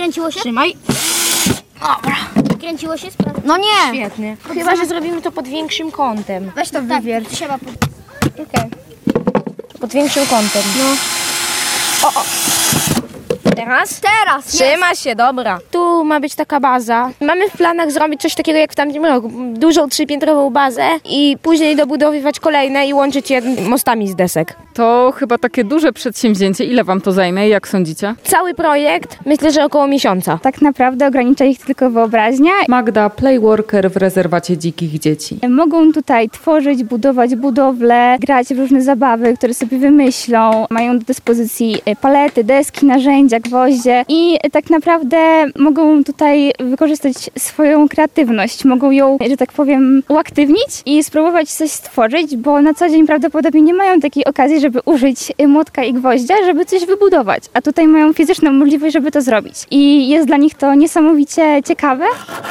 Wykręciło się? Trzymaj. Dobra. Wykręciło się? No nie! Świetnie. Chyba, że zrobimy to pod większym kątem. Weź to wywierć. Trzeba Okej. Pod większym kątem. No. O. Teraz? Teraz! Trzyma się, dobra. Tu ma być taka baza. Mamy w planach zrobić coś takiego jak w tamtym roku. Dużą 3-piętrową bazę i później dobudowywać kolejne i łączyć je mostami z desek. To chyba takie duże przedsięwzięcie. Ile wam to zajmie? Jak sądzicie? Cały projekt myślę, że około miesiąca. Tak naprawdę ogranicza ich tylko wyobraźnia. Magda, playworker w rezerwacie dzikich dzieci. Mogą tutaj tworzyć, budować budowle, grać w różne zabawy, które sobie wymyślą. Mają do dyspozycji palety, deski, narzędzia, gwoździe i tak naprawdę mogą tutaj wykorzystać swoją kreatywność. Mogą ją, że tak powiem, uaktywnić i spróbować coś stworzyć, bo na co dzień prawdopodobnie nie mają takiej okazji, żeby użyć młotka i gwoździa, żeby coś wybudować. A tutaj mają fizyczną możliwość, żeby to zrobić. I jest dla nich to niesamowicie ciekawe.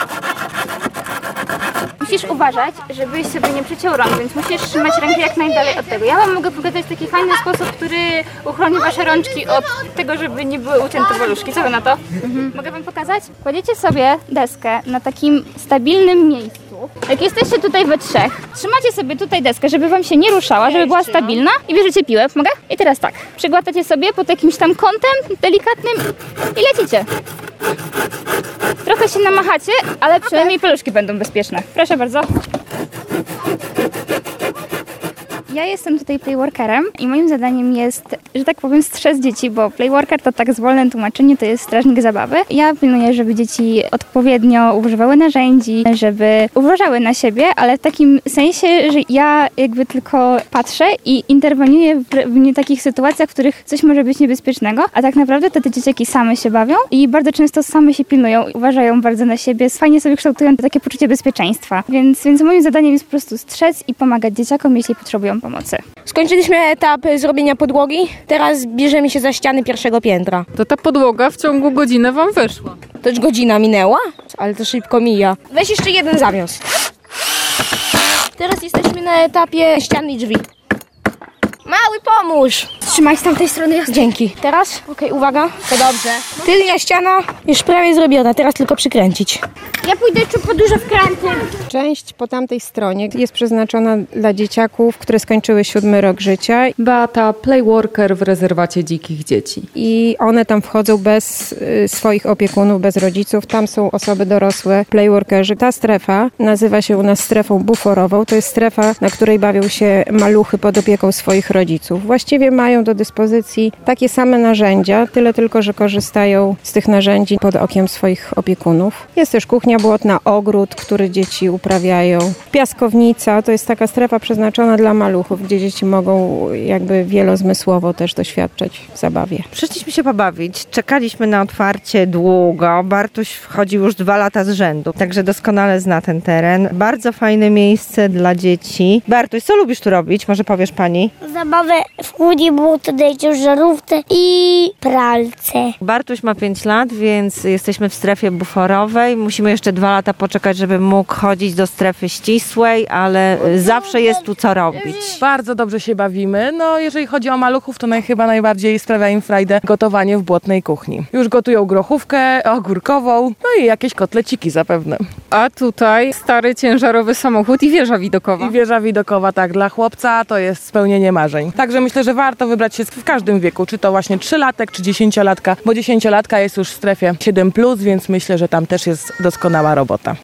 Musisz uważać, żebyś sobie nie przeciął rąk, więc musisz trzymać rękę jak najdalej od tego. Ja wam mogę pokazać taki fajny sposób, który uchroni wasze rączki od tego, żeby nie były ucięte paluszki. Co wy na to? Mogę wam pokazać? Kładziecie sobie deskę na takim stabilnym miejscu. Jak jesteście tutaj we trzech, trzymacie sobie tutaj deskę, żeby wam się nie ruszała, żeby była stabilna i bierzecie piłę. Mogę? I teraz tak. Przygładacie sobie pod jakimś tam kątem delikatnym i lecicie. Trochę się namachacie, ale przynajmniej paluszki będą bezpieczne. Proszę bardzo. Ja jestem tutaj playworkerem i moim zadaniem jest, że tak powiem, strzec dzieci, bo playworker to tak zwolne tłumaczenie, to jest strażnik zabawy. Ja pilnuję, żeby dzieci odpowiednio używały narzędzi, żeby uważały na siebie, ale w takim sensie, że ja jakby tylko patrzę i interweniuję w takich sytuacjach, w których coś może być niebezpiecznego, a tak naprawdę te dzieciaki same się bawią i bardzo często same się pilnują, uważają bardzo na siebie, fajnie sobie kształtują takie poczucie bezpieczeństwa. Więc moim zadaniem jest po prostu strzec i pomagać dzieciakom, jeśli potrzebują pomocy. Skończyliśmy etap zrobienia podłogi. Teraz bierzemy się za ściany pierwszego piętra. To ta podłoga w ciągu godziny wam wyszła. To już godzina minęła? Ale to szybko mija. Weź jeszcze jeden zamios. Teraz jesteśmy na etapie ściany i drzwi. Mały, pomóż! Trzymaj z tamtej strony. Dzięki. Teraz? Okej, uwaga. To dobrze. Tylnia ściana już prawie zrobiona. Teraz tylko przykręcić. Ja pójdę po duże wkręty. Część po tamtej stronie jest przeznaczona dla dzieciaków, które skończyły 7 rok życia Beata, playworker w rezerwacie dzikich dzieci. i one tam wchodzą bez swoich opiekunów, bez rodziców. Tam są osoby dorosłe, playworkerzy. Ta strefa nazywa się u nas strefą buforową. To jest strefa, na której bawią się maluchy pod opieką swoich rodziców. Właściwie mają do dyspozycji takie same narzędzia, tyle tylko, że korzystają z tych narzędzi pod okiem swoich opiekunów. Jest też kuchnia błotna, ogród, który dzieci uprawiają. Piaskownica to jest taka strefa przeznaczona dla maluchów, gdzie dzieci mogą jakby wielozmysłowo też doświadczać w zabawie. Przyszliśmy się pobawić, czekaliśmy na otwarcie długo. Bartuś wchodził już 2 lata z rzędu, także doskonale zna ten teren. Bardzo fajne miejsce dla dzieci. Bartuś, co lubisz tu robić? Może powiesz pani? Zabawę w kłódzi, buty, dejcie żarówce i pralce. Bartuś ma 5 lat, więc jesteśmy w strefie buforowej. Musimy jeszcze 2 lata poczekać, żeby mógł chodzić do strefy ścisłej, ale zawsze jest tu co robić. Bardzo dobrze się bawimy. No, jeżeli chodzi o maluchów, to chyba najbardziej sprawia im frajdę gotowanie w błotnej kuchni. Już gotują grochówkę ogórkową, no i jakieś kotleciki zapewne. A tutaj stary ciężarowy samochód i wieża widokowa. I wieża widokowa, tak, dla chłopca to jest spełnienie marzeń. Także myślę, że warto wybrać się w każdym wieku, czy to właśnie 3-latek, czy 10-latka, bo 10-latka jest już w strefie 7+, więc myślę, że tam też jest doskonała robota.